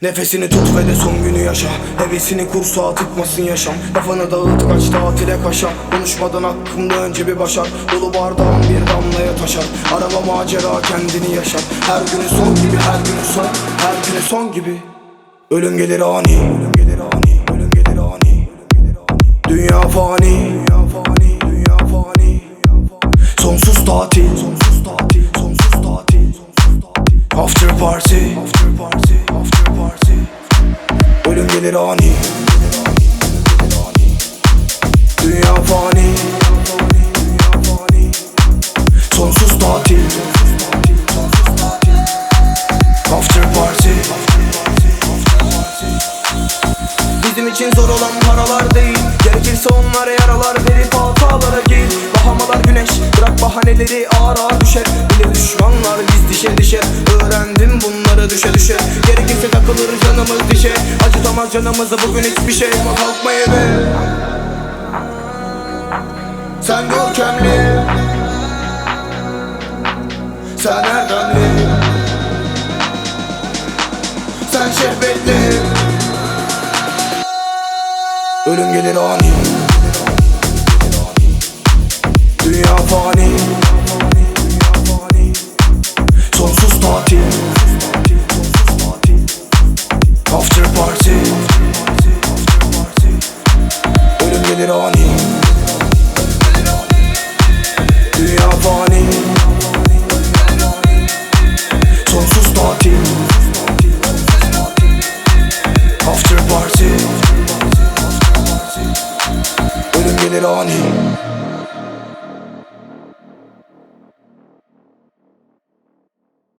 Nefesini tut ve de son günü yaşa. Hevesini kur, sağa tıkmasın yaşam. Kafanı dağıt, kaç tatile kaşa. Konuşmadan hakkımda önce bir başar. Dolu bardağın bir damlaya taşar. Araba macera kendini yaşar. Her günü son gibi, her günü son. Her günü son gibi. Ölüm gelir ani, ölüm gelir ani, ölüm gelir ani. Dünya fani, dünya fani, dünya fani. Sonsuz tatil, sonsuz tatil, sonsuz tatil. After party, after party, after party. Ölüm gelir ani, dünya fani, dünya fani. Sonsuz tatil, after party. Bizim için zor olan paralar değil, gerekirse onlara yaralar verip hatalara giy. Bahamalar güneş, bırak bahaneleri, ağır ağır düşer. Bile düşmanlar biz dişe dişe. Öğrendim bunları düşe düşe. Gerekirse takılır canımız dişe. Acıtamaz canımızı bugün hiçbir şey. Kalkma eve, sen görkemli, sen erdemli, sen şehvetli. Ölüm gelir ani, dünya fani, sonsuz tatil, after party. Ölüm gelir ani, dünya fani, sonsuz tatil, after party. Ölüm gelir ani.